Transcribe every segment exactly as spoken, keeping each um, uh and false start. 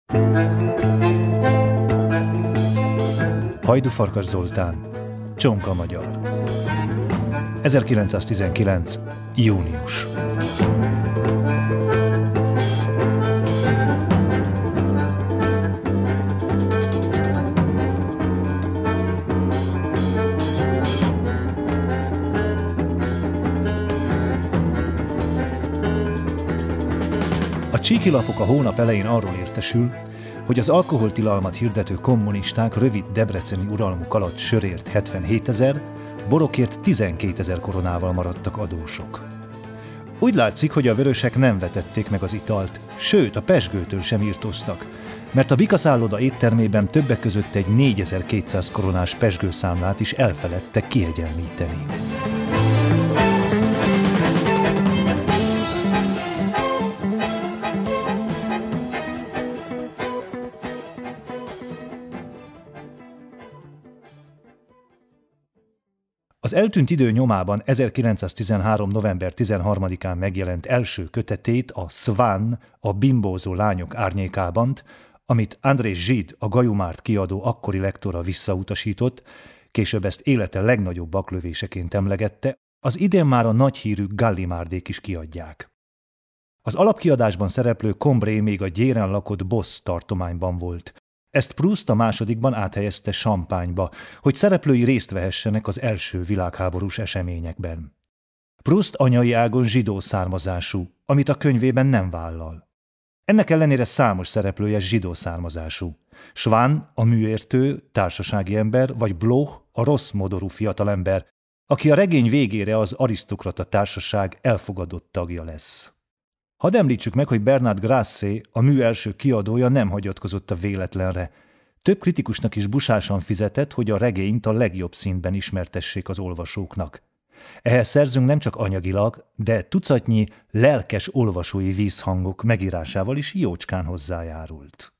Hajdú-Farkas Zoltán, Csonka magyar. ezerkilencszáztizenkilenc. június. A csíkilapok a hónap elején arról értesül, hogy az alkoholtilalmat hirdető kommunisták rövid debreceni uralmuk alatt sörért hetvenhétezer, borokért tizenkétezer koronával maradtak adósok. Úgy látszik, hogy a vörösek nem vetették meg az italt, sőt a pezsgőtől sem írtóztak, mert a Bikaszálloda éttermében többek között egy négyezer-kétszáz koronás pezsgőszámlát is elfeledtek kiegyenlíteni. Az eltűnt idő nyomában ezerkilencszáztizenhárom. november tizenharmadikán megjelent első kötetét, a Svan, a bimbózó lányok árnyékában, amit André Gide, a Gajumárt kiadó akkori lektora visszautasított, később ezt élete legnagyobb baklövéseként emlegette, az idén már a nagyhírű Gallimárdék is kiadják. Az alapkiadásban szereplő Combré még a gyéren lakott Boss tartományban volt. Ezt Proust a másodikban áthelyezte Champagne-ba, hogy szereplői részt vehessenek az első világháborús eseményekben. Proust anyai ágon zsidó származású, amit a könyvében nem vállal. Ennek ellenére számos szereplője zsidó származású. Swann, a műértő, társasági ember, vagy Bloch, a rossz modorú fiatalember, aki a regény végére az arisztokrata társaság elfogadott tagja lesz. Hadd említsük meg, hogy Bernard Grasset, a mű első kiadója nem hagyatkozott a véletlenre. Több kritikusnak is busásan fizetett, hogy a regényt a legjobb színben ismertessék az olvasóknak. Ehhez szerzünk nem csak anyagilag, de tucatnyi lelkes olvasói vízhangok megírásával is jócskán hozzájárult.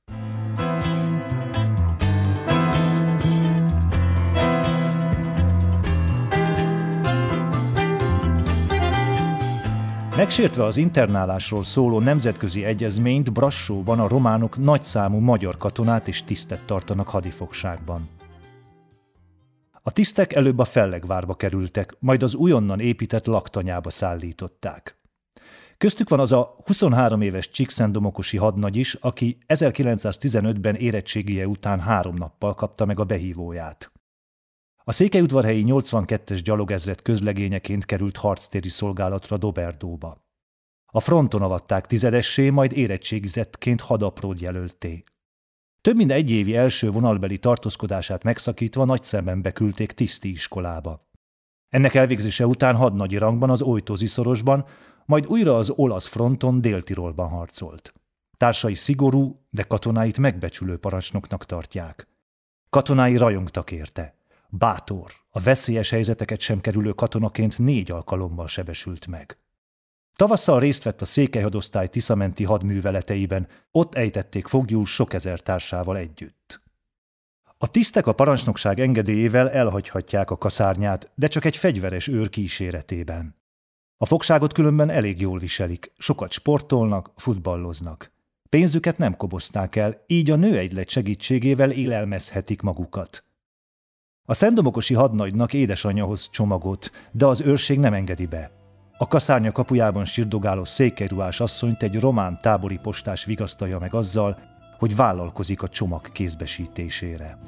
Megsértve az internálásról szóló nemzetközi egyezményt, Brassóban a románok nagyszámú magyar katonát és tisztet tartanak hadifogságban. A tisztek előbb a Fellegvárba kerültek, majd az újonnan épített laktanyába szállították. Köztük van az a huszonhárom éves Csíkszentdomokosi hadnagy is, aki ezerkilencszáztizenötben érettségie után három nappal kapta meg a behívóját. A székelyudvarhelyi nyolcvankettes gyalogezred közlegényeként került harctéri szolgálatra Doberdóba. A fronton avatták tizedessé, majd érettségizettként hadapród jelölté. Több mint egy évi első vonalbeli tartózkodását megszakítva Nagyszemenbe küldték tiszti iskolába. Ennek elvégzése után hadnagyi rangban az Ojtózi szorosban, majd újra az olasz fronton Dél-Tirolban harcolt. Társai szigorú, de katonáit megbecsülő parancsnoknak tartják. Katonái rajongtak érte. Bátor, a veszélyes helyzeteket sem kerülő katonaként négy alkalommal sebesült meg. Tavasszal részt vett a székelyhadosztály tiszamenti hadműveleteiben, ott ejtették foglyul sok ezer társával együtt. A tisztek a parancsnokság engedélyével elhagyhatják a kaszárnyát, de csak egy fegyveres őr kíséretében. A fogságot különben elég jól viselik, sokat sportolnak, futballoznak. Pénzüket nem kobozták el, így a nőegylet segítségével élelmezhetik magukat. A szentdomokosi hadnagynak édesanyja hoz csomagot, de az őrség nem engedi be. A kaszárnya kapujában sirdogáló székelyruhás asszonyt egy román tábori postás vigasztalja meg azzal, hogy vállalkozik a csomag kézbesítésére.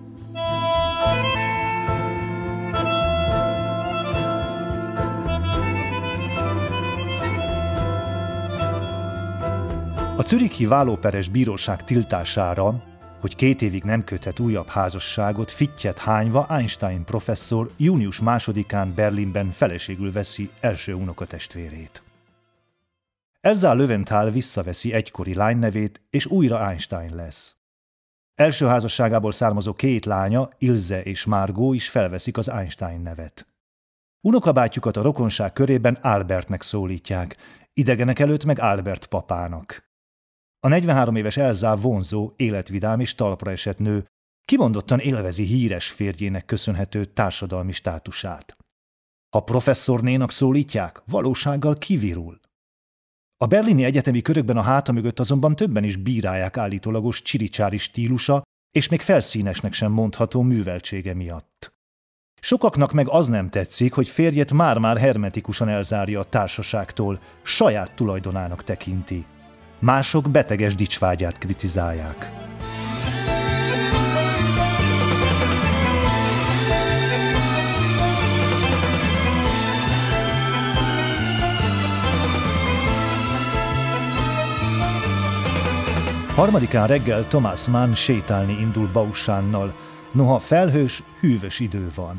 A zürichi vállóperes bíróság tiltására, hogy két évig nem köthet újabb házasságot, fittyet hányva Einstein professzor június másodikán Berlinben feleségül veszi első unokatestvérét. Elsa Löwenthal visszaveszi egykori lánynevét, és újra Einstein lesz. Első házasságából származó két lánya, Ilse és Margot is felveszik az Einstein nevet. Unokabátyjukat a rokonság körében Albertnek szólítják, idegenek előtt meg Albert papának. A negyvenhárom éves Elsa vonzó, életvidám és talpra esett nő, kimondottan élvezi híres férjének köszönhető társadalmi státusát. Ha professzornénak szólítják, valósággal kivirul. A berlini egyetemi körökben a háta mögött azonban többen is bírálják állítólagos csiricsári stílusa, és még felszínesnek sem mondható műveltsége miatt. Sokaknak meg az nem tetszik, hogy férjet már-már hermetikusan elzárja a társaságtól, saját tulajdonának tekinti. Mások beteges dicsvágyát kritizálják. Harmadikán reggel Thomas Mann sétálni indul Baussánnal, noha felhős, hűvös idő van.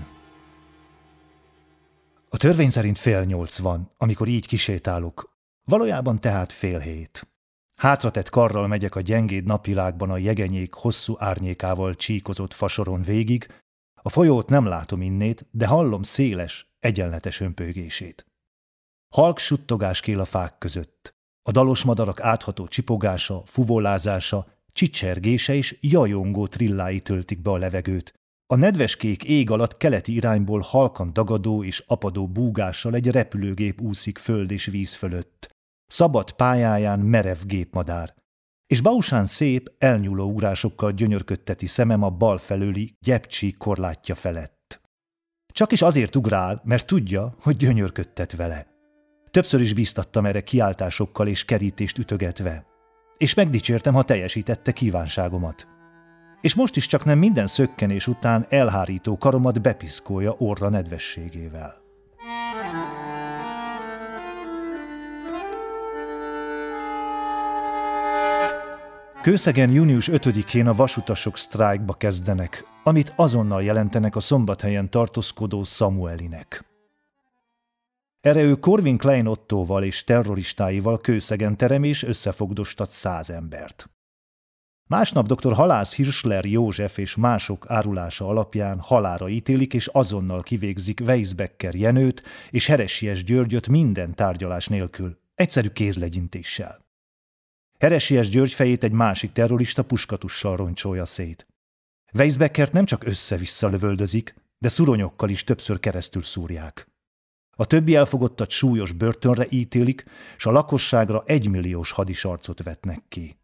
A törvény szerint fél nyolc van, amikor így kisétálok. Valójában tehát fél hét. Hátratett karral megyek a gyengéd napvilágban a jegenyék hosszú árnyékával csíkozott fasoron végig. A folyót nem látom innét, de hallom széles, egyenletes ömpögését. Halk suttogás kél a fák között. A dalos madarak átható csipogása, fuvolázása, csicsergése és jajongó trillái töltik be a levegőt. A nedveskék ég alatt keleti irányból halkan dagadó és apadó búgással egy repülőgép úszik föld és víz fölött. Szabad pályáján merev gépmadár. És Bausán szép, elnyúló ugrásokkal gyönyörködteti szemem a bal felőli gyepcsík korlátja felett. Csak is azért ugrál, mert tudja, hogy gyönyörködtet vele. Többször is bíztattam erre kiáltásokkal és kerítést ütögetve. És megdicsértem, ha teljesítette kívánságomat. És most is csak nem minden szökkenés után elhárító karomat bepiszkolja orra nedvességével. Kőszegen június ötödikén a vasutasok sztrájkba kezdenek, amit azonnal jelentenek a Szombathelyen tartózkodó Samuelinek. Erre ő Corvin Klein Ottóval és terroristáival Kőszegen terem és összefogdostat száz embert. Másnap dr. Halász Hirschler József és mások árulása alapján halálra ítélik és azonnal kivégzik Weisbecker Jenőt és Heresies Györgyöt minden tárgyalás nélkül, egyszerű kézlegyintéssel. Heresies György fejét egy másik terrorista puskatussal roncsolja szét. Weisbeckert nem csak össze-vissza lövöldözik, de szuronyokkal is többször keresztül szúrják. A többi elfogottat súlyos börtönre ítélik, s a lakosságra egymilliós hadisarcot vetnek ki.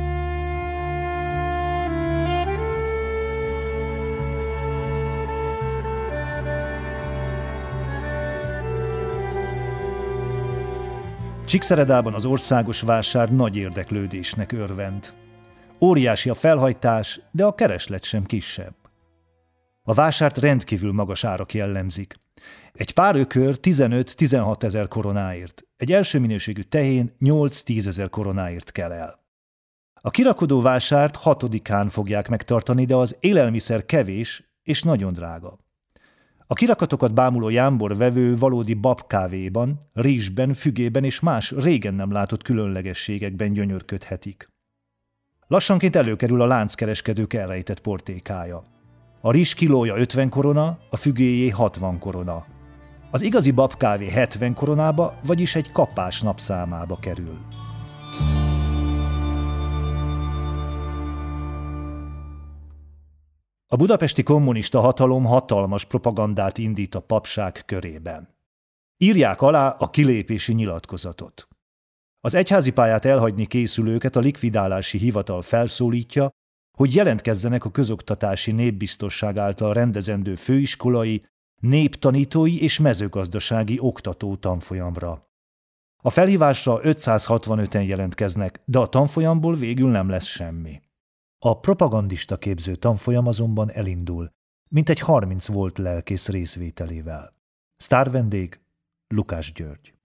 Csíkszeredában az országos vásár nagy érdeklődésnek örvend. Óriási a felhajtás, de a kereslet sem kisebb. A vásárt rendkívül magas árak jellemzik. Egy pár ökör tizenöt-tizenhat ezer koronáért, egy első minőségű tehén nyolc-tízezer koronáért kell el. A kirakodó vásárt hatodikán fogják megtartani, de az élelmiszer kevés és nagyon drága. A kirakatokat bámuló jámbor vevő valódi babkávéban, rizsben, fügében és más régen nem látott különlegességekben gyönyörködhetik. Lassanként előkerül a lánckereskedők elrejtett portékája. A rizs kilója ötven korona, a fügéjé hatvan korona. Az igazi babkávé hetven koronába, vagyis egy kapás napszámába kerül. A budapesti kommunista hatalom hatalmas propagandát indít a papság körében. Írják alá a kilépési nyilatkozatot. Az egyházi pályát elhagyni készülőket a likvidálási hivatal felszólítja, hogy jelentkezzenek a közoktatási népbiztosság által rendezendő főiskolai, néptanítói és mezőgazdasági oktató tanfolyamra. A felhívásra ötszázhatvanöten jelentkeznek, de a tanfolyamból végül nem lesz semmi. A propagandista képző tanfolyam azonban elindul, mintegy harminc volt lelkész részvételével. Sztárvendég Lukács György.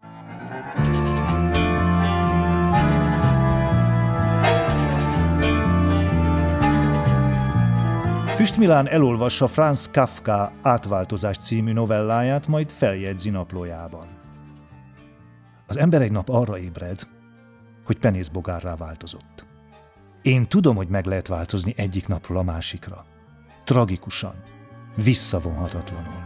Füst Milán elolvassa Franz Kafka Átváltozás című novelláját, majd feljegyzi naplójában. Az ember egy nap arra ébred, hogy penészbogárrá változott. Én tudom, hogy meg lehet változni egyik napról a másikra. Tragikusan, visszavonhatatlanul.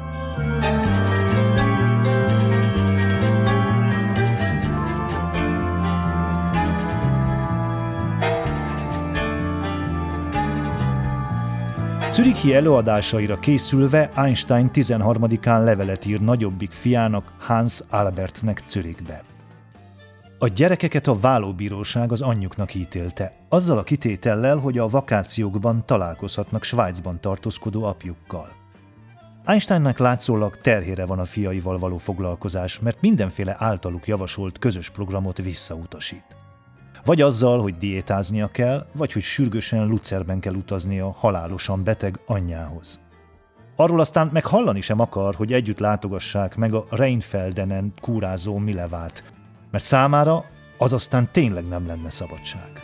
Zürichi előadásaira készülve Einstein tizenharmadikán levelet ír nagyobbik fiának, Hans Albertnek Zürichbe. A gyerekeket a vállóbíróság az anyjuknak ítélte, azzal a kitétellel, hogy a vakációkban találkozhatnak Svájcban tartózkodó apjukkal. Einsteinnak látszólag terhére van a fiaival való foglalkozás, mert mindenféle általuk javasolt közös programot visszautasít. Vagy azzal, hogy diétáznia kell, vagy hogy sürgősen Luzerben kell utaznia halálosan beteg anyjához. Arról aztán meg hallani sem akar, hogy együtt látogassák meg a Rheinfeldenen kúrázó Milevát, mert számára az aztán tényleg nem lenne szabadság.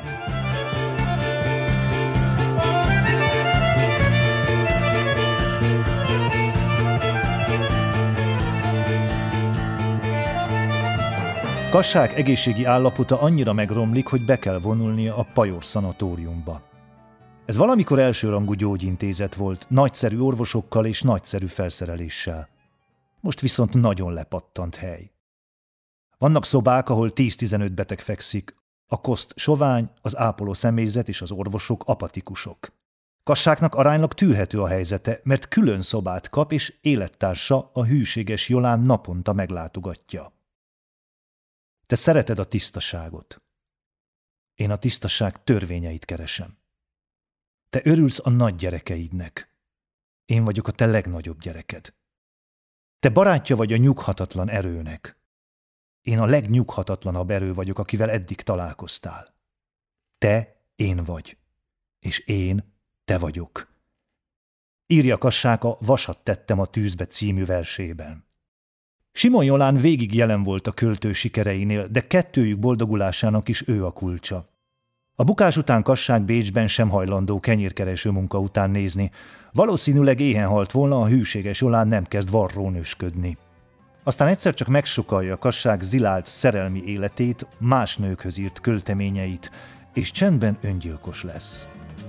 Kassák egészségi állapota annyira megromlik, hogy be kell vonulnia a Pajor szanatóriumba. Ez valamikor elsőrangú gyógyintézet volt, nagyszerű orvosokkal és nagyszerű felszereléssel. Most viszont nagyon lepattant hely. Vannak szobák, ahol tíz-tizenöt beteg fekszik, a koszt sovány, az ápoló személyzet és az orvosok apatikusok. Kassáknak aránylag tűrhető a helyzete, mert külön szobát kap, és élettársa, a hűséges Jolán naponta meglátogatja. Te szereted a tisztaságot. Én a tisztaság törvényeit keresem. Te örülsz a nagy gyerekeidnek. Én vagyok a te legnagyobb gyereked. Te barátja vagy a nyughatatlan erőnek. Én a legnyughatatlanabb erő vagyok, akivel eddig találkoztál. Te én vagy, és én te vagyok. Írja Kassák a Vasat tettem a tűzbe című versében. Simon Jolán végig jelen volt a költő sikereinél, de kettőjük boldogulásának is ő a kulcsa. A bukás után Kassák Bécsben sem hajlandó kenyérkereső munka után nézni. Valószínűleg éhen halt volna, a hűséges Jolán nem kezd varrónősködni. Aztán egyszer csak megsukalja Kassák zilált szerelmi életét, más nőkhöz írt költeményeit, és csendben öngyilkos lesz.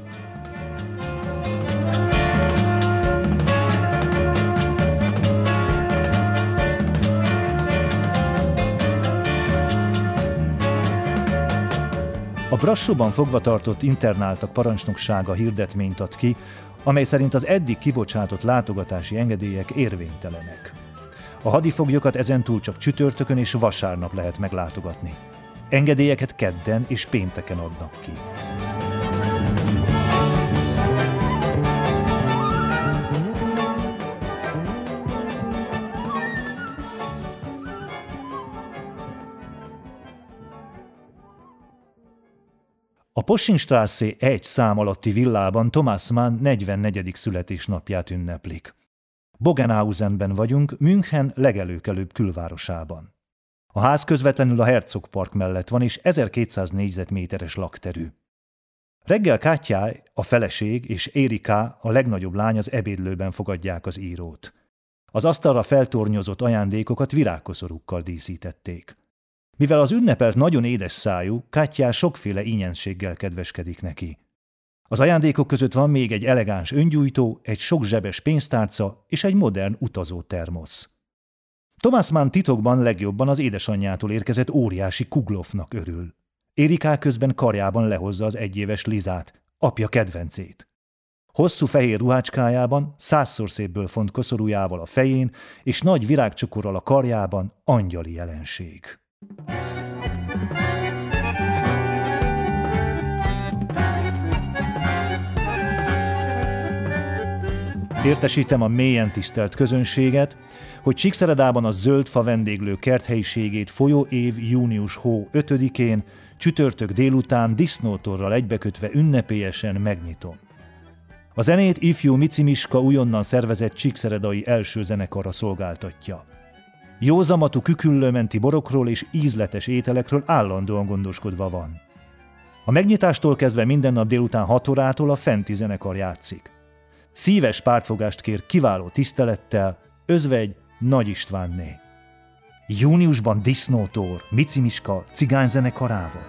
A Brassóban fogvatartott internáltak parancsnoksága hirdetményt ad ki, amely szerint az eddig kibocsátott látogatási engedélyek érvénytelenek. A hadifoglyokat ezentúl csak csütörtökön és vasárnap lehet meglátogatni. Engedélyeket kedden és pénteken adnak ki. A Poschingstraße egy szám alatti villában Thomas Mann negyvennegyedik születésnapját ünneplik. Bogenhausenben vagyunk, München legelőkelőbb külvárosában. A ház közvetlenül a Herzogpark mellett van, és ezerkétszáz négyzetméteres lakterű. Reggel Kátyáj, a feleség, és Érika, a legnagyobb lány az ebédlőben fogadják az írót. Az asztalra feltornyozott ajándékokat virágkoszorúkkal díszítették. Mivel az ünnepelt nagyon édes szájú, Kátyá sokféle ínyenséggel kedveskedik neki. Az ajándékok között van még egy elegáns öngyújtó, egy sokzsebes pénztárca és egy modern utazó termosz. Thomas Mann titokban legjobban az édesanyjától érkezett óriási Kuglofnak örül. Érika közben karjában lehozza az egyéves Lizát, apja kedvencét. Hosszú fehér ruhácskájában, százszor szépből font koszorújával a fején és nagy virágcsokorral a karjában angyali jelenség. Értesítem a mélyen tisztelt közönséget, hogy Csíkszeredában a Zöldfa vendéglő kerthelyiségét folyóév június hó ötödikén, csütörtök délután disznótorral egybekötve ünnepélyesen megnyitom. A zenét ifjú Mici Miska újonnan szervezett csíkszeredai első zenekara szolgáltatja. Józamatú küküllőmenti borokról és ízletes ételekről állandóan gondoskodva van. A megnyitástól kezdve minden nap délután hat órától a fenti zenekar játszik. Szíves pártfogást kér kiváló tisztelettel Özvegy Nagy Istvánné. Júniusban disznótor Mici Miska cigányzenekarával.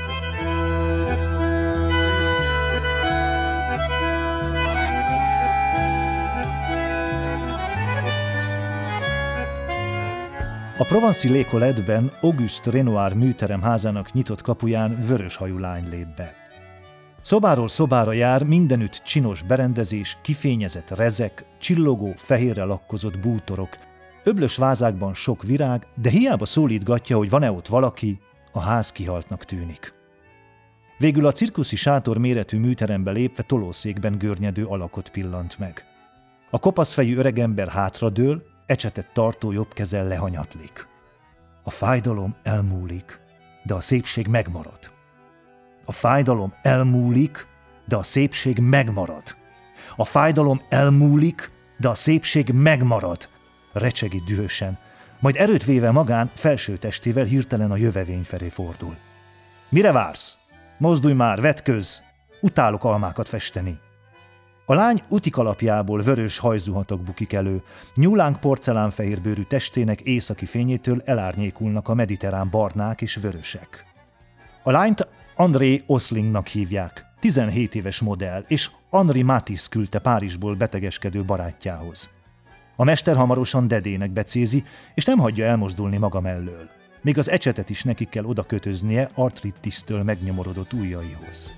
A Provenci Lécoletben Auguste Renoir műterem házának nyitott kapuján vöröshajú lány lép be. Szobáról szobára jár mindenütt csinos berendezés, kifényezett rezek, csillogó, fehérre lakkozott bútorok, Öblös vázákban sok virág, de hiába szólítgatja, hogy van-e ott valaki, a ház kihaltnak tűnik. Végül a cirkuszi sátor méretű műterembe lépve tolószékben görnyedő alakot pillant meg. A kopaszfejű öregember hátradől, ecsetet tartó jobb kezel lehanyatlik. A fájdalom elmúlik, de a szépség megmarad. A fájdalom elmúlik, de a szépség megmarad. A fájdalom elmúlik, de a szépség megmarad, recsegi dühösen, majd erőt véve magán felső testével hirtelen a jövevény felé fordul. Mire vársz? Mozdulj már, vetközz! Utálok almákat festeni. A lány utikalapjából vörös hajzuhatok bukik elő, nyúlánk porcelánfehérbőrű testének északi fényétől elárnyékulnak a mediterrán barnák és vörösek. A lányt André Oslingnak hívják, tizenhét éves modell, és Henri Matisse küldte Párizsból betegeskedő barátjához. A mester hamarosan dedének becézi, és nem hagyja elmozdulni maga mellől. Még az ecsetet is neki kell oda kötöznie artritisztől megnyomorodott ujjaihoz.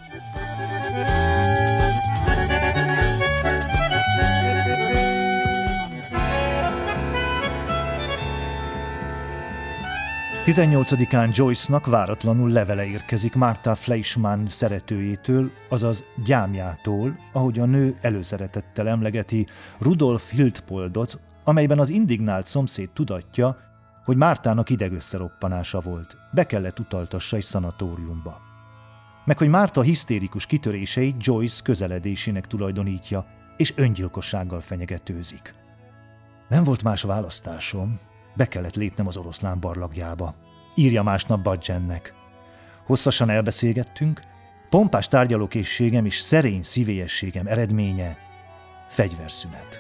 tizennyolcadikán Joyce-nak váratlanul levele érkezik Martha Fleischmann szeretőjétől, azaz gyámjától, ahogy a nő előszeretettel emlegeti Rudolf Hildpoldot, amelyben az indignált szomszéd tudatja, hogy Mártának idegösszeroppanása volt, be kellett utaltassa egy szanatóriumba. Meg hogy Márta hisztérikus kitöréseit Joyce közeledésének tulajdonítja, és öngyilkossággal fenyegetőzik. Nem volt más választásom, be kellett lépnem az oroszlán barlagjába. Írja másnap Badjennek. Hosszasan elbeszélgettünk, pompás tárgyalókészségem és szerény szívélyességem eredménye fegyverszünet.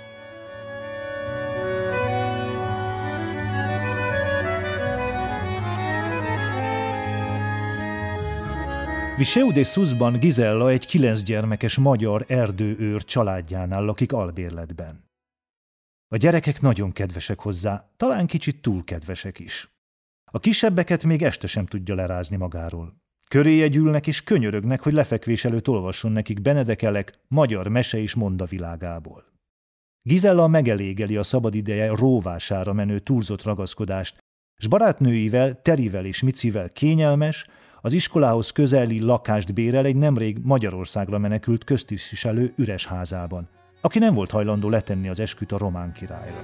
Viseu de Susban Gizella egy kilenc gyermekes magyar erdőőr családjánál lakik albérletben. A gyerekek nagyon kedvesek hozzá, talán kicsit túl kedvesek is. A kisebbeket még este sem tudja lerázni magáról. Köréje gyűlnek és könyörögnek, hogy lefekvés előtt olvasson nekik Benedekelek magyar mese és mondavilágából. Gizella megelégeli a szabadideje róvására menő túlzott ragaszkodást, s barátnőivel, Terivel és Micivel kényelmes, az iskolához közeli lakást bérel egy nemrég Magyarországra menekült köztisztviselő üres házában, aki nem volt hajlandó letenni az esküt a román királyra.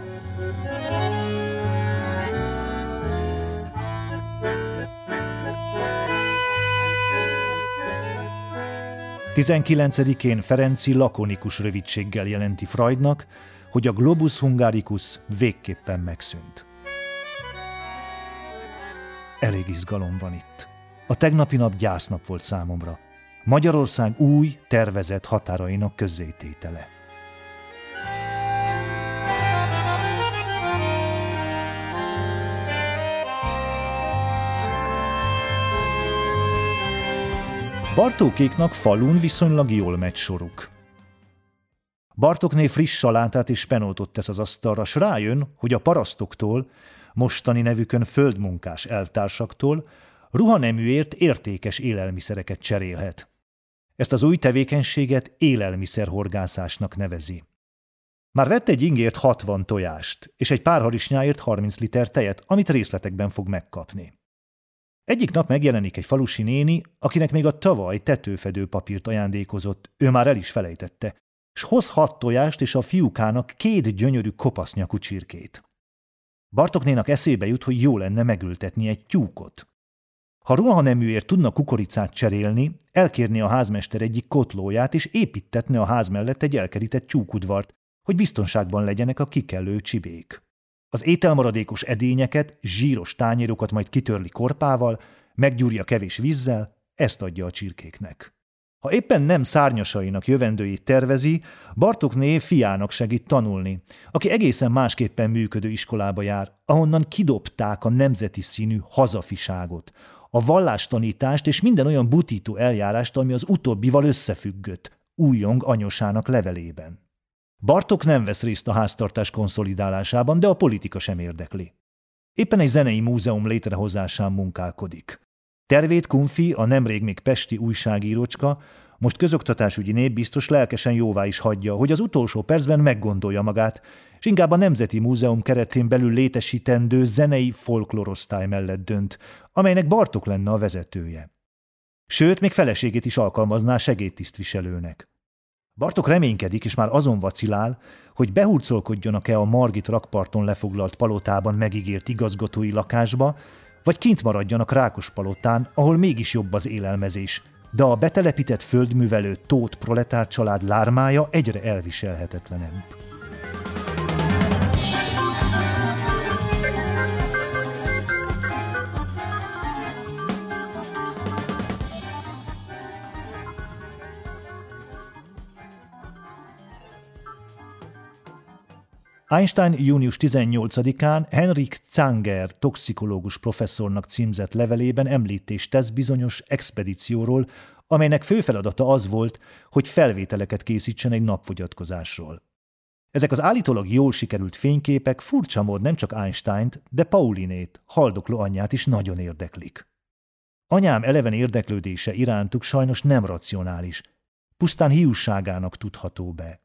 tizenkilencedikén Ferenci lakonikus rövidséggel jelenti Freudnak, hogy a globus hungaricus végképpen megszűnt. Elég izgalom van itt. A tegnapi nap gyásznap volt számomra. Magyarország új, tervezett határainak közzététele. Bartókéknak falun viszonylag jól megy soruk. Bartókné friss salátát és spenótot tesz az asztalra, s rájön, hogy a parasztoktól, mostani nevükön földmunkás elvtársaktól ruhaneműért értékes élelmiszereket cserélhet. Ezt az új tevékenységet élelmiszerhorgászásnak nevezi. Már vett egy ingért hatvan tojást, és egy pár harisnyáért harminc liter tejet, amit részletekben fog megkapni. Egyik nap megjelenik egy falusi néni, akinek még a tavaly tetőfedő papírt ajándékozott, ő már el is felejtette, s hoz hat tojást és a fiúkának két gyönyörű kopasznyakú csirkét. Bartóknénak eszébe jut, hogy jó lenne megültetni egy tyúkot. Ha ruhaneműért tudna kukoricát cserélni, elkérni a házmester egyik kotlóját, és építtetne a ház mellett egy elkerített tyúkudvart, hogy biztonságban legyenek a kikelő csibék. Az ételmaradékos edényeket, zsíros tányérokat majd kitörli korpával, meggyúrja kevés vízzel, ezt adja a csirkéknek. Ha éppen nem szárnyasainak jövendőjét tervezi, Bartókné fiának segít tanulni, aki egészen másképpen működő iskolába jár, ahonnan kidobták a nemzeti színű hazafiságot, a vallástanítást és minden olyan butító eljárást, ami az utóbbival összefüggött, újjong anyosának levelében. Bartók nem vesz részt a háztartás konszolidálásában, de a politika sem érdekli. Éppen egy zenei múzeum létrehozásán munkálkodik. Tervét Kunfi, a nemrég még pesti újságírócska, Most közoktatásügyi népbiztos lelkesen jóvá is hagyja, hogy az utolsó percben meggondolja magát, és inkább a Nemzeti Múzeum keretén belül létesítendő zenei folklorosztály mellett dönt, amelynek Bartók lenne a vezetője. Sőt, még feleségét is alkalmazná segédtisztviselőnek. Bartók reménykedik, és már azon vacilál, hogy behurcolkodjanak-e a Margit rakparton lefoglalt palotában megígért igazgatói lakásba, vagy kint maradjanak Rákospalotán, ahol mégis jobb az élelmezés, de a betelepített földművelő Tóth proletár család lármája egyre elviselhetetlenebb. Einstein június tizennyolcadikán Henrik Zanger toxikológus professzornak címzett levelében említést tesz bizonyos expedícióról, amelynek fő feladata az volt, hogy felvételeket készítsen egy napfogyatkozásról. Ezek az állítólag jól sikerült fényképek furcsa mód nem csak Einsteint, de Paulinét, haldokló anyját is nagyon érdeklik. Anyám eleven érdeklődése irántuk sajnos nem racionális, pusztán hiúságának tudható be.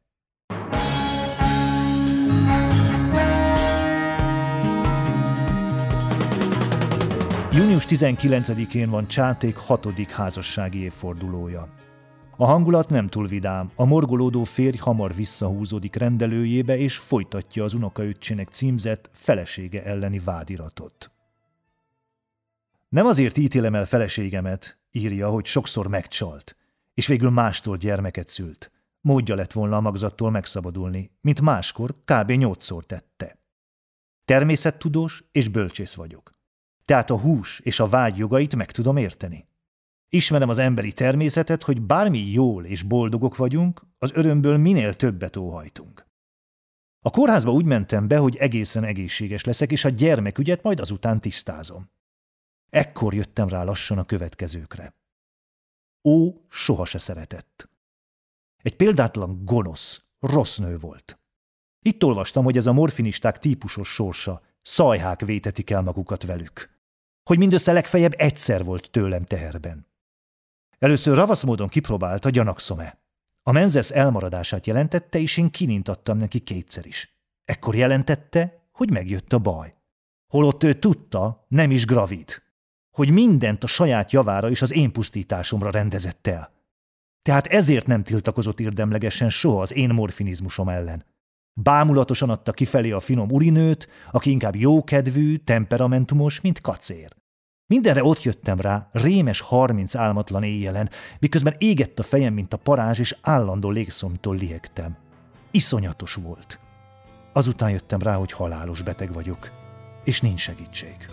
június tizenkilencedikén van Csáték hatodik házassági évfordulója. A hangulat nem túl vidám, a morgolódó férj hamar visszahúzódik rendelőjébe és folytatja az unokaöccsének címzett felesége elleni vádiratot. Nem azért ítélem el feleségemet, írja, hogy sokszor megcsalt, és végül mástól gyermeket szült. Módja lett volna a magzattól megszabadulni, mint máskor kb. nyolcszor tette. Természettudós és bölcsész vagyok. Tehát a hús és a vágy jogait meg tudom érteni. Ismerem az emberi természetet, hogy bármi jól és boldogok vagyunk, az örömből minél többet óhajtunk. A kórházba úgy mentem be, hogy egészen egészséges leszek, és a gyermekügyet majd azután tisztázom. Ekkor jöttem rá lassan a következőkre. Ó soha se szeretett. Egy példátlan gonosz, rossz nő volt. Itt olvastam, hogy ez a morfinisták típusos sorsa, szajhák vétetik el magukat velük. Hogy mindössze legfeljebb egyszer volt tőlem teherben. Először ravasz módon kipróbálta, gyanakszom-e. A menzesz elmaradását jelentette, és én kinintattam neki kétszer is. Ekkor jelentette, hogy megjött a baj. Holott ő tudta, nem is gravid. Hogy mindent a saját javára és az én pusztításomra rendezett el. Tehát ezért nem tiltakozott érdemlegesen soha az én morfinizmusom ellen. Bámulatosan adta kifelé a finom urinőt, aki inkább jókedvű, temperamentumos, mint kacér. Mindenre ott jöttem rá, rémes harminc álmatlan éjjelen, miközben égett a fejem, mint a parázs, és állandó légszomtól lihegtem. Iszonyatos volt. Azután jöttem rá, hogy halálos beteg vagyok, és nincs segítség.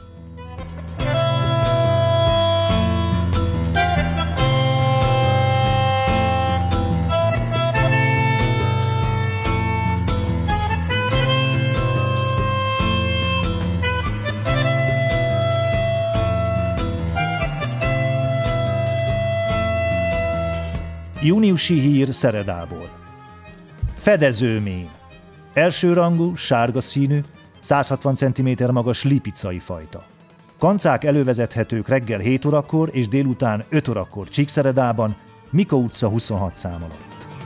Júniusi hír Szeredából. Fedezőmén. Elsőrangú, sárga színű, száz hatvan centiméter magas lipicai fajta. Kancák elővezethetők reggel hét órakor és délután öt órakor Csíkszeredában, Mika utca huszonhat szám alatt.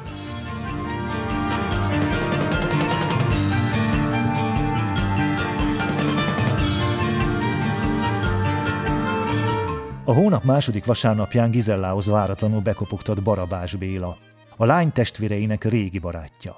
A hónap második vasárnapján Gizellához váratlanul bekopogtat Barabás Béla, a lány testvéreinek régi barátja.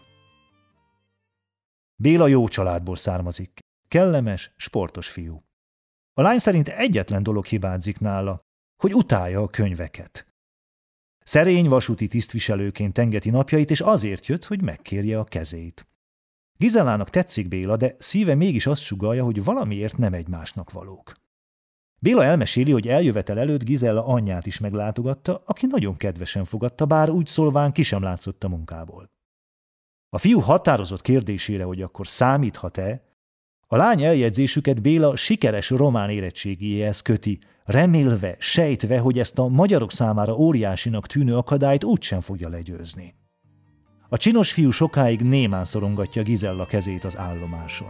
Béla jó családból származik, kellemes, sportos fiú. A lány szerint egyetlen dolog hibázik nála, hogy utálja a könyveket. Szerény vasúti tisztviselőként engeti napjait, és azért jött, hogy megkérje a kezét. Gizellának tetszik Béla, de szíve mégis azt sugallja, hogy valamiért nem egymásnak valók. Béla elmeséli, hogy eljövetel előtt Gizella anyját is meglátogatta, aki nagyon kedvesen fogadta, bár úgy szólván ki sem látszott a munkából. A fiú határozott kérdésére, hogy akkor számíthat-e, a lány eljegyzésüket Béla sikeres román érettségéhez köti, remélve, sejtve, hogy ezt a magyarok számára óriásinak tűnő akadályt úgysem fogja legyőzni. A csinos fiú sokáig némán szorongatja Gizella kezét az állomáson.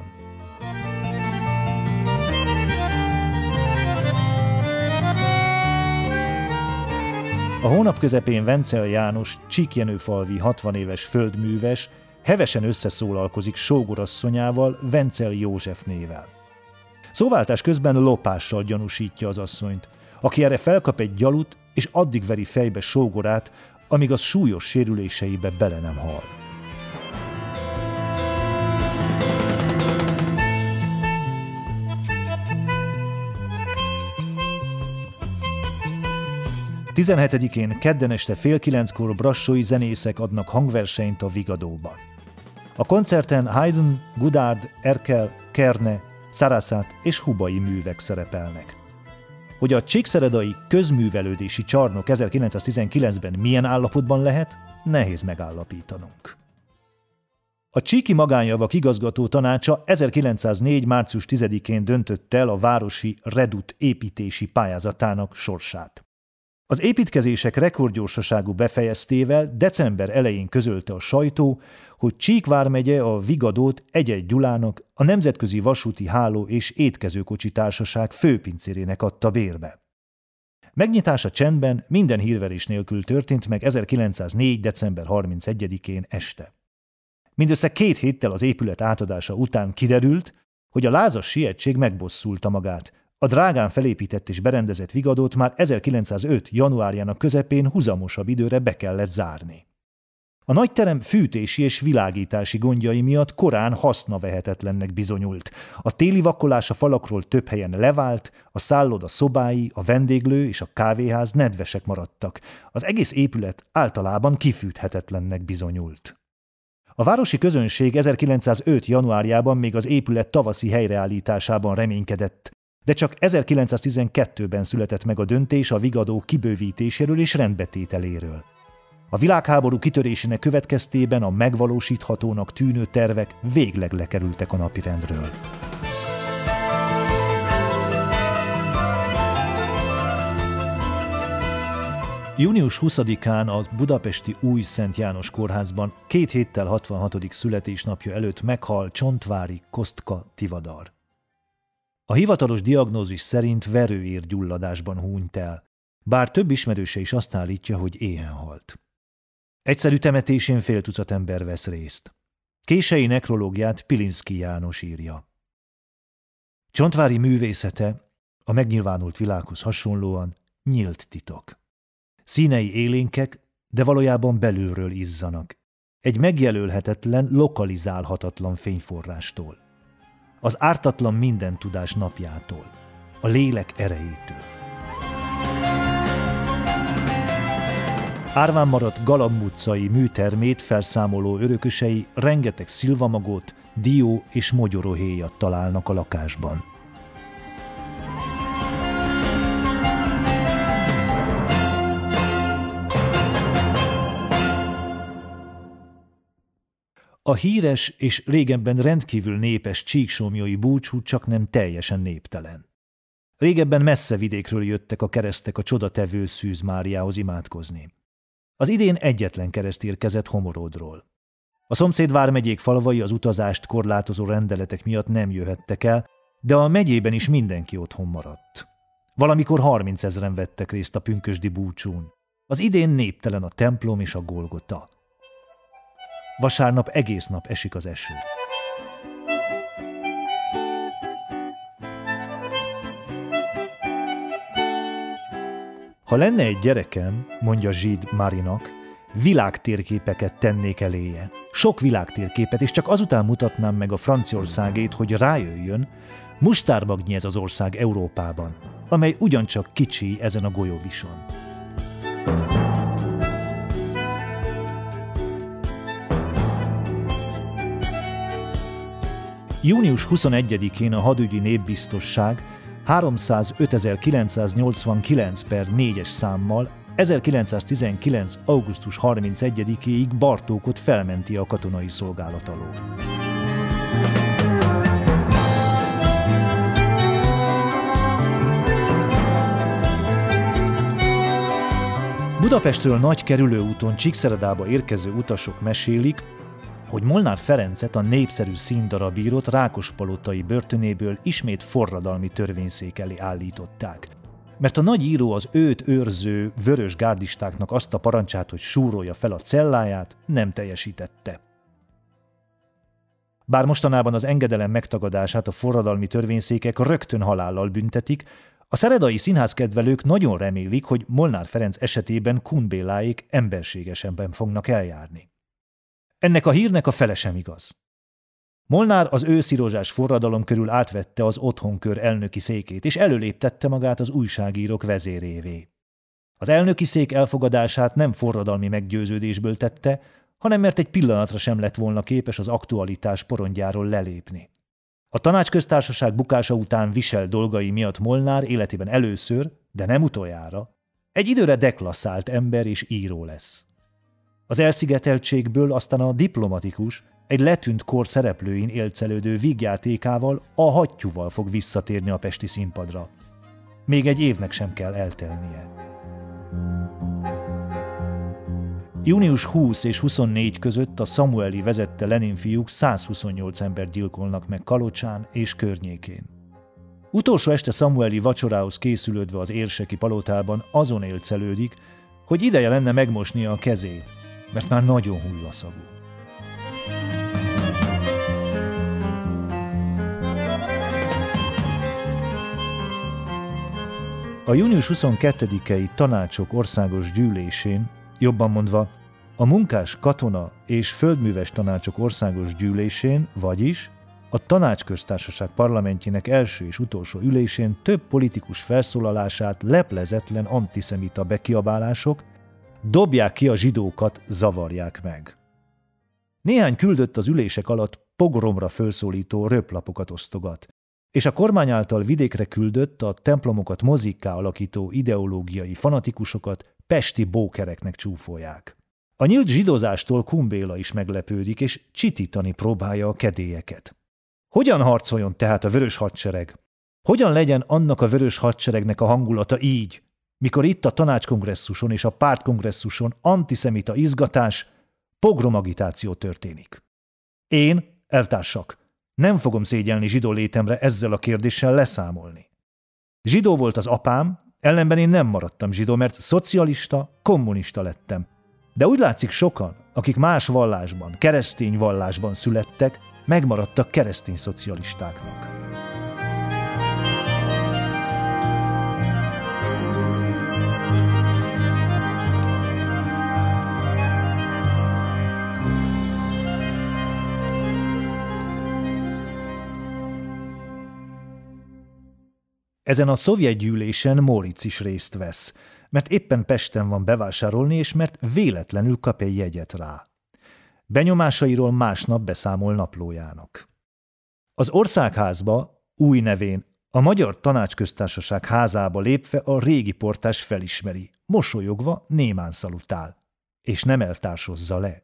A hónap közepén Vencel János, Csíkjenőfalvi hatvan éves földműves hevesen összeszólalkozik sógorasszonyával, Vencel József nével. Szóváltás közben lopással gyanúsítja az asszonyt, aki erre felkap egy gyalut, és addig veri fejbe sógorát, amíg az súlyos sérüléseibe bele nem hal. tizenhetedikén kedden este fél kilenckor brassói zenészek adnak hangversenyt a Vigadóban. A koncerten Haydn, Godard, Erkel, Kerne, Sarasate és Hubai művek szerepelnek. Hogy a csíkszeredai közművelődési csarnok ezerkilencszáztizenkilencben milyen állapotban lehet, nehéz megállapítanunk. A Csíki Magánjavak igazgató tanácsa ezerkilencszáznégy. március tizedikén döntött el a városi Redut építési pályázatának sorsát. Az építkezések rekordgyorsaságú befejeztével december elején közölte a sajtó, hogy Csík vármegye a Vigadót Egyed Gyulának, a Nemzetközi Vasúti Háló és Étkezőkocsi Társaság főpincérének adta bérbe. Megnyitása csendben, minden hírverés nélkül történt meg ezerkilencszáznégy. december harmincegyedikén este. Mindössze két héttel az épület átadása után kiderült, hogy a lázas sietség megbosszulta magát. A drágán felépített és berendezett Vigadót már ezerkilencszázöt. januárjának közepén huzamosabb időre be kellett zárni. A nagyterem fűtési és világítási gondjai miatt korán hasznavehetetlennek bizonyult. A téli vakolás a falakról több helyen levált, a szálloda szobái, a vendéglő és a kávéház nedvesek maradtak. Az egész épület általában kifűthetetlennek bizonyult. A városi közönség ezerkilencszázöt. januárjában még az épület tavaszi helyreállításában reménykedett, de csak ezerkilencszáztizenkettőben született meg a döntés a Vigadó kibővítéséről és rendbetételéről. A világháború kitörésének következtében a megvalósíthatónak tűnő tervek végleg lekerültek a napirendről. június huszadikán a budapesti Új Szent János Kórházban két héttel hatvanhatodik születésnapja előtt meghal Csontváry Kostka Tivadar. A hivatalos diagnózis szerint verőérgyulladásban hunyt el, bár több ismerőse is azt állítja, hogy éhen halt. Egyszerű temetésén fél tucat ember vesz részt. Kései nekrológiát Pilinszky János írja. Csontváry művészete a megnyilvánult világhoz hasonlóan nyílt titok. Színei élénkek, de valójában belülről izzanak. Egy megjelölhetetlen, lokalizálhatatlan fényforrástól. Az ártatlan minden tudás napjától, a lélek erejétől. Árván maradt Galamb utcai műtermét felszámoló örökösei rengeteg szilvamagot, dió és mogyoróhéjat találnak a lakásban. A híres és régebben rendkívül népes csíksomlyói búcsú csak nem teljesen néptelen. Régebben messze vidékről jöttek a keresztek a csodatevő Szűz Máriához imádkozni. Az idén egyetlen kereszt érkezett Homoródról. A szomszéd vármegyék falvai az utazást korlátozó rendeletek miatt nem jöhettek el, de a megyében is mindenki otthon maradt. Valamikor harmincezren vettek részt a pünkösdi búcsún. Az idén néptelen a templom és a Golgota. Vasárnap egész nap esik az eső. Ha lenne egy gyerekem, mondja Zsid Marinak, világtérképeket tennék eléje. Sok világtérképet, és csak azután mutatnám meg a Franciaországét, hogy rájöjjön, mustármagnyi ez az ország Európában, amely ugyancsak kicsi ezen a golyóvison. június huszonegyedikén a hadügyi népbiztosság háromszázötezer-kilencszáznyolcvankilenc per négyes számmal ezerkilencszáztizenkilenc. augusztus harmincegyedikéig Bartókot felmenti a katonai szolgálat alól. Budapestről nagy kerülőúton Csíkszeredába érkező utasok mesélik, hogy Molnár Ferencet, a népszerű színdarabírót Rákospalotai börtönéből ismét forradalmi törvényszék elé állították. mert a nagy író az őt őrző vörös gárdistáknak azt a parancsát, hogy súrolja fel a celláját, nem teljesítette. Bár mostanában az engedelem megtagadását a forradalmi törvényszékek rögtön halállal büntetik, a szeredai színházkedvelők nagyon remélik, hogy Molnár Ferenc esetében Kun Béláék emberségesebben fognak eljárni. Ennek a hírnek a fele sem igaz. Molnár az őszirozsás forradalom körül átvette az otthonkör elnöki székét, és előléptette magát az újságírók vezérévé. Az elnöki szék elfogadását nem forradalmi meggyőződésből tette, hanem mert egy pillanatra sem lett volna képes az aktualitás porondjáról lelépni. A Tanácsköztársaság bukása után viselt dolgai miatt Molnár életében először, de nem utoljára, egy időre deklasszált ember és író lesz. Az elszigeteltségből aztán a diplomatikus, egy letűnt kor szereplőin élcelődő vígjátékával, a hattyúval fog visszatérni a pesti színpadra. Még egy évnek sem kell eltelnie. június huszadika és huszonnégyedike között a Samueli vezette Lenin fiúk százhuszonnyolc embert gyilkolnak meg Kalocsán és környékén. Utolsó este Samueli vacsorához készülődve az érseki palotában azon élcelődik, hogy ideje lenne megmosnia a kezét, mert már nagyon hullaszagú. A június huszonkettedikei tanácsok országos gyűlésén, jobban mondva, a munkás, katona és földműves tanácsok országos gyűlésén, vagyis a Tanácsköztársaság parlamentjének első és utolsó ülésén több politikus felszólalását leplezetlen antiszemita bekiabálások, dobják ki a zsidókat, zavarják meg. Néhány küldött az ülések alatt pogromra felszólító röplapokat osztogat, és a kormány által vidékre küldött, a templomokat mozikká alakító ideológiai fanatikusokat pesti bókereknek csúfolják. A nyílt zsidózástól Kun Béla is meglepődik, és csitítani próbálja a kedélyeket. Hogyan harcoljon tehát a vörös hadsereg? Hogyan legyen annak a vörös hadseregnek a hangulata így, mikor itt a tanácskongresszuson és a pártkongresszuson antiszemita izgatás, pogromagitáció történik? Én, eltársak, nem fogom szégyelni zsidó létemre ezzel a kérdéssel leszámolni. Zsidó volt az apám, ellenben én nem maradtam zsidó, mert szocialista, kommunista lettem. De úgy látszik sokan, akik más vallásban, keresztény vallásban születtek, megmaradtak keresztény szocialistáknak. Ezen a szovjet gyűlésen Móricz is részt vesz, mert éppen Pesten van bevásárolni, és mert véletlenül kap egy jegyet rá. Benyomásairól másnap beszámol naplójának. Az Országházba, új nevén, a Magyar Tanácsköztársaság házába lépve a régi portás felismeri, mosolyogva némán szalutál, és nem eltársozza le.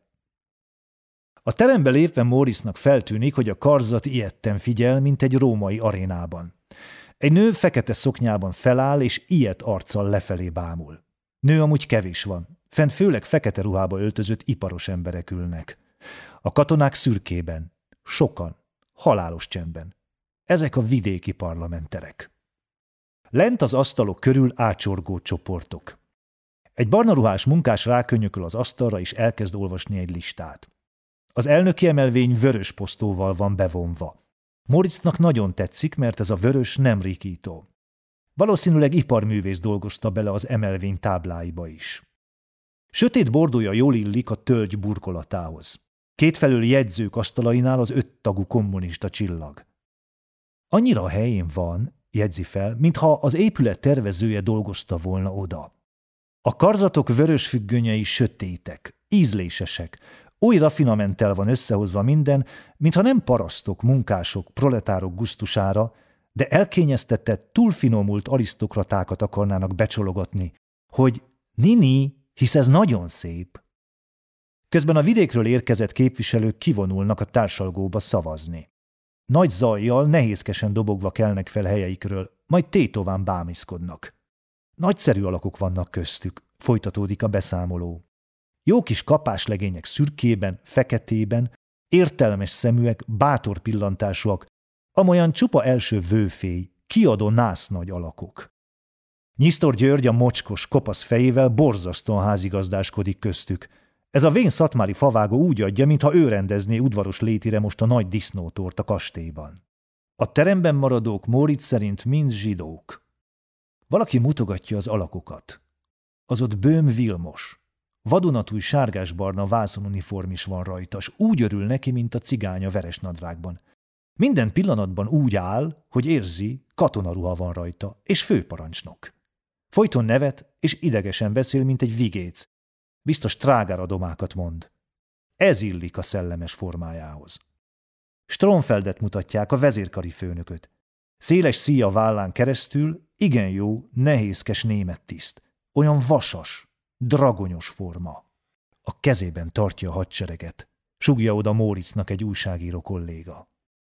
A terembe lépve Móricznak feltűnik, hogy a karzat ijedten figyel, mint egy római arénában. Egy nő fekete szoknyában feláll, és ilyet arccal lefelé bámul. Nő amúgy kevés van, fent főleg fekete ruhába öltözött iparos emberek ülnek. A katonák szürkében, sokan, halálos csendben. Ezek a vidéki parlamenterek. Lent az asztalok körül ácsorgó csoportok. Egy barna ruhás munkás rákönyököl az asztalra, és elkezd olvasni egy listát. Az elnöki emelvény vörös posztóval van bevonva. Móricznak nagyon tetszik, mert ez a vörös nem rikító. Valószínűleg iparművész dolgozta bele az emelvény tábláiba is. Sötét bordója jól illik a tölgy burkolatához. Kétfelől jegyzők asztalainál az öttagú kommunista csillag. Annyira a helyén van, jegyzi fel, mintha az épület tervezője dolgozta volna oda. A karzatok vörös függönyei sötétek, ízlésesek, oly raffinamentel van összehozva minden, mintha nem parasztok, munkások, proletárok gusztusára, de elkényeztetett, túlfinomult arisztokratákat akarnának becsologatni, hogy nini, hisz ez nagyon szép. Közben a vidékről érkezett képviselők kivonulnak a társalgóba szavazni. Nagy zajjal, nehézkesen dobogva kelnek fel helyeikről, majd tétován bámészkodnak. Nagyszerű alakok vannak köztük, folytatódik a beszámoló. Jó kis kapáslegények szürkében, feketében, értelmes szeműek, bátor pillantásúak, amolyan csupa első vőfély, kiadó násznagy alakok. Nyisztor György a mocskos, kopasz fejével borzasztóan házigazdáskodik köztük. Ez a vén szatmári favágó úgy adja, mintha ő rendezné udvaros létire most a nagy disznótort a kastélyban. A teremben maradók Móricz szerint mind zsidók. Valaki mutogatja az alakokat. Az ott Böhm Vilmos. Vadonatúj sárgás-barna vászonuniform is van rajta, s úgy örül neki, mint a cigány a veres nadrágban. Minden pillanatban úgy áll, hogy érzi, katonaruha van rajta, és főparancsnok. Folyton nevet, és idegesen beszél, mint egy vigéc. Biztos trágáradomákat mond. Ez illik a szellemes formájához. Stromfeldet mutatják, a vezérkari főnököt. Széles szíja vállán keresztül igen jó, nehézkes német tiszt. Olyan vasas, dragonyos forma. A kezében tartja a hadsereget. Sugja oda Móricznak egy újságíró kolléga.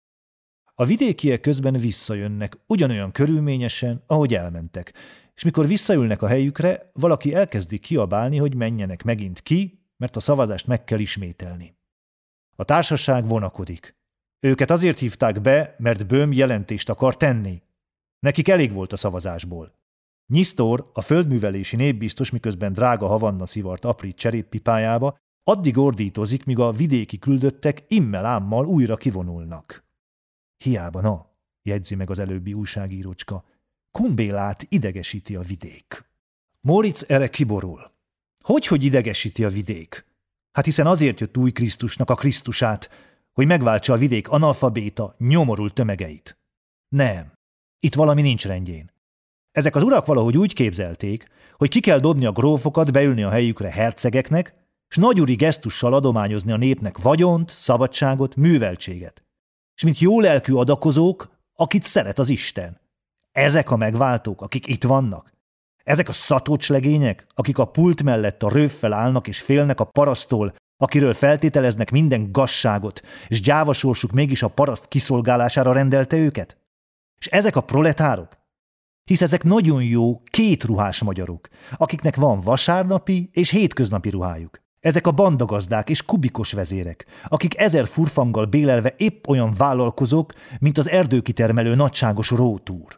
A vidékiek közben visszajönnek, ugyanolyan körülményesen, ahogy elmentek, és mikor visszaülnek a helyükre, valaki elkezdi kiabálni, hogy menjenek megint ki, mert a szavazást meg kell ismételni. A társaság vonakodik. Őket azért hívták be, mert Böhm jelentést akar tenni. Nekik elég volt a szavazásból. Nyisztor, a földművelési népbiztos, miközben drága havanna szivart aprít cseréppipájába, addig ordítozik, míg a vidéki küldöttek immel-ámmal újra kivonulnak. Hiába, na, jegyzi meg az előbbi újságírócska, Kumbélát idegesíti a vidék. Móricz erre kiborul. Hogyhogy idegesíti a vidék? Hát hiszen azért jött új Krisztusnak a Krisztusát, hogy megváltsa a vidék analfabéta, nyomorult tömegeit. Nem, itt valami nincs rendjén. Ezek az urak valahogy úgy képzelték, hogy ki kell dobni a grófokat, beülni a helyükre hercegeknek, s nagyúri gesztussal adományozni a népnek vagyont, szabadságot, műveltséget. És mint jó lelkű adakozók, akit szeret az Isten. Ezek a megváltók, akik itt vannak. Ezek a szatocslegények, akik a pult mellett a rövvel állnak és félnek a paraszttól, akiről feltételeznek minden gazságot, és gyávasorsuk mégis a paraszt kiszolgálására rendelte őket? És ezek a proletárok? Hisz ezek nagyon jó kétruhás magyarok, akiknek van vasárnapi és hétköznapi ruhájuk. Ezek a bandagazdák és kubikos vezérek, akik ezer furfanggal bélelve épp olyan vállalkozók, mint az erdőkitermelő nagyságos rótúr.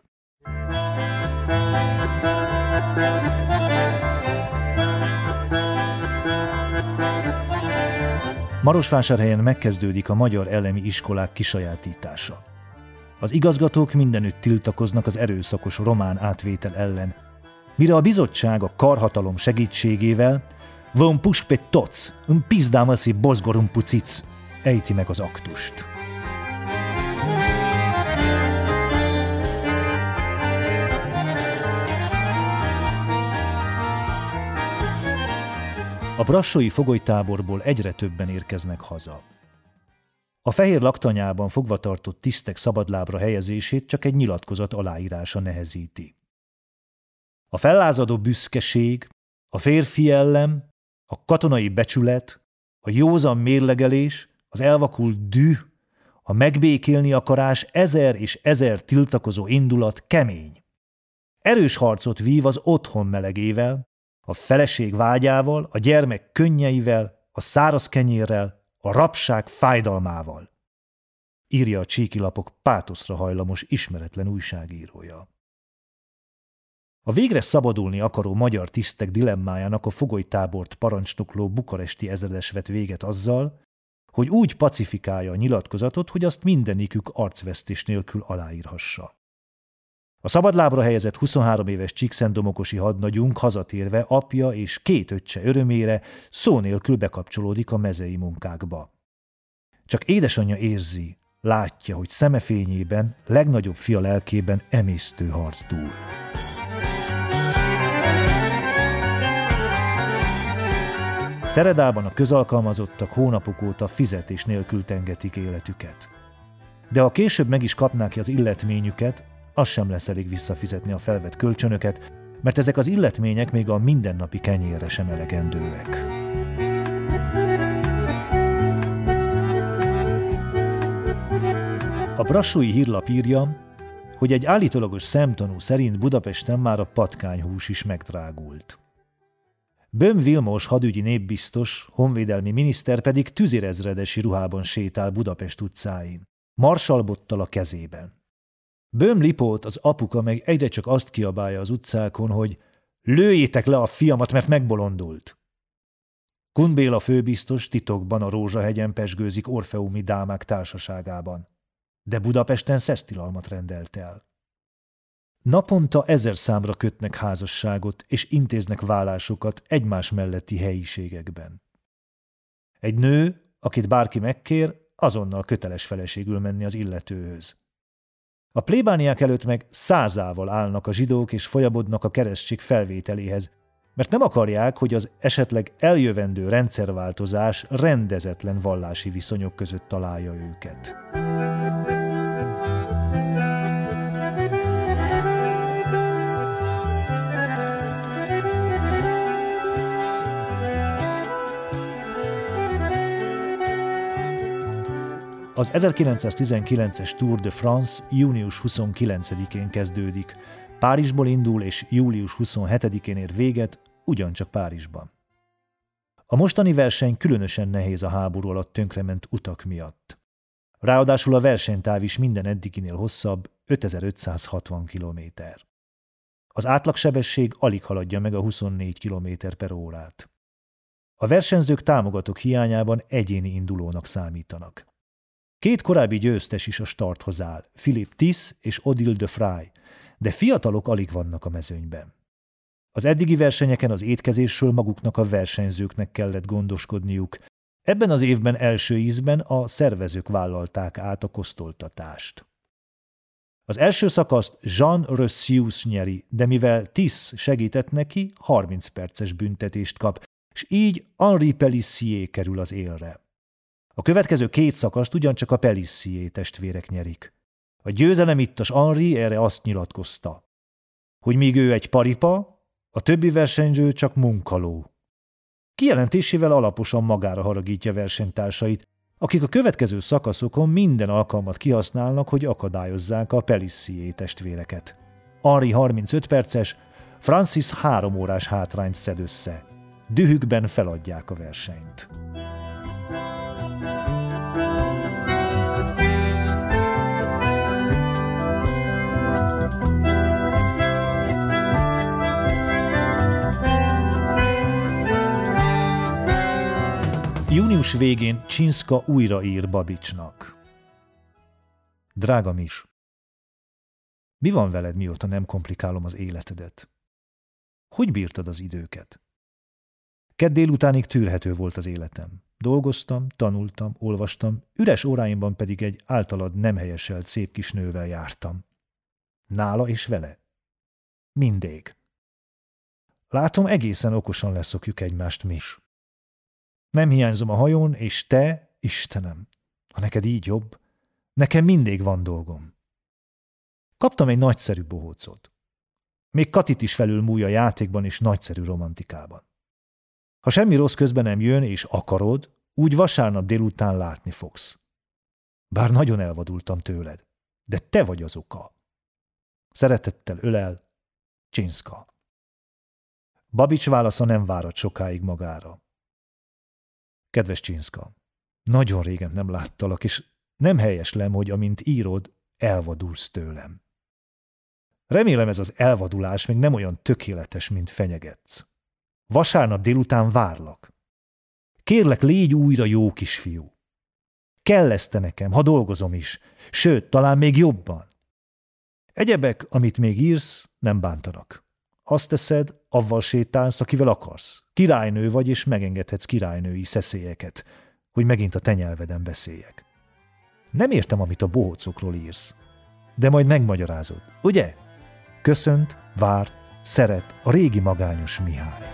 Marosvásárhelyen megkezdődik a magyar elemi iskolák kisajátítása. Az igazgatók mindenütt tiltakoznak az erőszakos román átvétel ellen, mire a bizottság a karhatalom segítségével von puspet toc, un pizdámaszi bozgorum pucic ejti meg az aktust. A brassói fogolytáborból egyre többen érkeznek haza. A fehér laktanyában fogvatartott tisztek szabadlábra helyezését csak egy nyilatkozat aláírása nehezíti. A fellázadó büszkeség, a férfi ellem, a katonai becsület, a józan mérlegelés, az elvakult düh, a megbékélni akarás, ezer és ezer tiltakozó indulat kemény. Erős harcot vív az otthon melegével, a feleség vágyával, a gyermek könnyeivel, a száraz kenyérrel, a rabság fájdalmával, írja a csíkilapok pátoszra hajlamos ismeretlen újságírója. A végre szabadulni akaró magyar tisztek dilemmájának a fogolytábort parancsnokló bukaresti ezredes vett véget azzal, hogy úgy pacifikálja a nyilatkozatot, hogy azt mindenikük arcvesztés nélkül aláírhassa. A szabadlábra helyezett huszonhárom éves csíkszentdomokosi hadnagyunk hazatérve apja és két öccse örömére szó nélkül bekapcsolódik a mezei munkákba. Csak édesanyja érzi, látja, hogy szemefényében, legnagyobb fia lelkében emésztő harc dúl. Szeredában a közalkalmazottak hónapok óta fizetés nélkül tengetik életüket. De ha később meg is kapnák ki az illetményüket, az sem lesz elég visszafizetni a felvett kölcsönöket, mert ezek az illetmények még a mindennapi kenyérre sem elegendőek. A brassói hírlap írja, hogy egy állítólagos szemtanú szerint Budapesten már a patkányhús is megdrágult. Böhm Vilmos hadügyi népbiztos, honvédelmi miniszter pedig tüzérezredesi ruhában sétál Budapest utcáin, marsalbottal a kezében. Böhm Lipót, az apuka meg egyre csak azt kiabálja az utcákon, hogy lőjétek le a fiamat, mert megbolondult. Kun Béla főbiztos titokban a Rózsahegyen pezsgőzik orfeumi dámák társaságában, de Budapesten szesztilalmat rendelt el. Naponta ezer számra kötnek házasságot és intéznek vállásokat egymás melletti helyiségekben. Egy nő, akit bárki megkér, azonnal köteles feleségül menni az illetőhöz. A plébániák előtt meg százával állnak a zsidók és folyamodnak a keresztség felvételéhez, mert nem akarják, hogy az esetleg eljövendő rendszerváltozás rendezetlen vallási viszonyok között találja őket. Az ezerkilencszáztizenkilences Tour de France június huszonkilencedikén kezdődik, Párizsból indul és július huszonhetedikén ér véget, ugyancsak Párizsban. A mostani verseny különösen nehéz a háború alatt tönkrement utak miatt. Ráadásul a versenytáv is minden eddiginél hosszabb, ötezer-ötszázhatvan kilométer. Az átlagsebesség alig haladja meg a huszonnégy kilométer per órát. A versenyzők támogatók hiányában egyéni indulónak számítanak. Két korábbi győztes is a starthoz áll, Philippe Thys és Odile de Fry, de fiatalok alig vannak a mezőnyben. Az eddigi versenyeken az étkezésről maguknak a versenyzőknek kellett gondoskodniuk. Ebben az évben első ízben a szervezők vállalták át a kosztoltatást. Az első szakaszt Jean Reussius nyeri, de mivel Thys segített neki, harminc perces büntetést kap, és így Henri Pélissier kerül az élre. A következő két szakaszt ugyancsak a Pélissier testvérek nyerik. A győzelemittas Henri erre azt nyilatkozta, hogy míg ő egy paripa, a többi versenyző csak munkaló. Kijelentésével alaposan magára haragítja versenytársait, akik a következő szakaszokon minden alkalmat kihasználnak, hogy akadályozzák a Pélissier testvéreket. Henri harmincöt perces, Francis három órás hátrányt szed össze. Dühükben feladják a versenyt. Június végén Csinszka újra ír Babicsnak. Drága Mis, mi van veled, mióta nem komplikálom az életedet? Hogy bírtad az időket? Kedd délutánig tűrhető volt az életem. Dolgoztam, tanultam, olvastam, üres óráimban pedig egy általad nem helyeselt szép kis nővel jártam. Nála és vele? Mindig. Látom, egészen okosan leszokjuk egymást, Mis. Nem hiányzom a hajón, és te, Istenem, ha neked így jobb, nekem mindig van dolgom. Kaptam egy nagyszerű bohócot. Még Katit is felülmúlj a játékban és nagyszerű romantikában. Ha semmi rossz közben nem jön, és akarod, úgy vasárnap délután látni fogsz. Bár nagyon elvadultam tőled, de te vagy az oka. Szeretettel ölel, Csinszka. Babics válasza nem várat sokáig magára. Kedves Csinszka, nagyon régen nem láttalak, és nem helyeslem, hogy amint írod, elvadulsz tőlem. Remélem ez az elvadulás még nem olyan tökéletes, mint fenyegetsz. Vasárnap délután várlak. Kérlek, légy újra jó kisfiú. Kell ezt te nekem, ha dolgozom is, sőt, talán még jobban. Egyebek, amit még írsz, nem bántanak. Azt teszed, avval sétálsz, akivel akarsz. Királynő vagy, és megengedhetsz királynői szeszélyeket, hogy megint a te nyelveden beszéljek. Nem értem, amit a bohócokról írsz, de majd megmagyarázod, ugye? Köszönt, vár, szeret a régi magányos Mihály.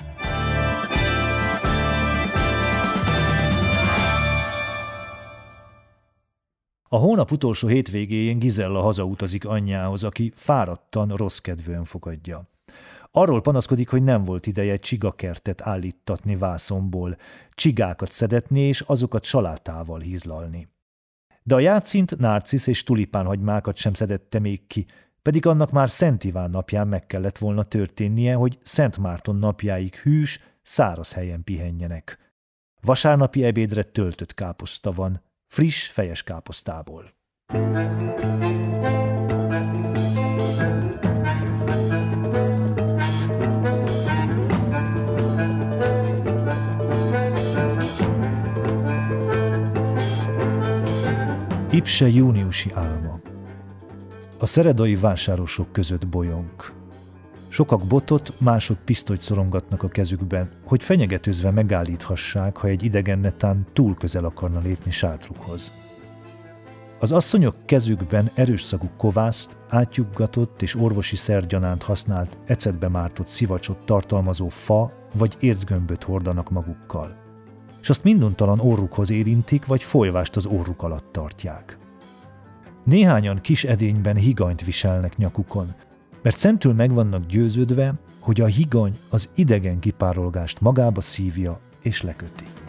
A hónap utolsó hétvégéjén Gizella hazautazik anyjához, aki fáradtan, rossz kedvűen fogadja. Arról panaszkodik, hogy nem volt ideje csigakertet állítatni vászonból, csigákat szedetni és azokat salátával hízlalni. De a játszint, nárcisz és tulipánhagymákat sem szedette még ki, pedig annak már Szent Iván napján meg kellett volna történnie, hogy Szent Márton napjáig hűs, száraz helyen pihenjenek. Vasárnapi ebédre töltött káposzta van, friss fejes káposztából. Ipse júniusi álma. A szeredai vásárosok között bolyong. Sokak botot, mások pisztolyt szorongatnak a kezükben, hogy fenyegetőzve megállíthassák, ha egy idegen netán túl közel akarna lépni sátrukhoz. Az asszonyok kezükben erős szagú kovászt, átjuggatott és orvosi szergyanánt használt, ecetbe mártott szivacsot tartalmazó fa vagy ércgömböt hordanak magukkal, és azt minduntalan orrukhoz érintik, vagy folyvást az orruk alatt tartják. Néhányan kis edényben higanyt viselnek nyakukon, mert szentül meg vannak győződve, hogy a higany az idegen kipárolgást magába szívja és leköti.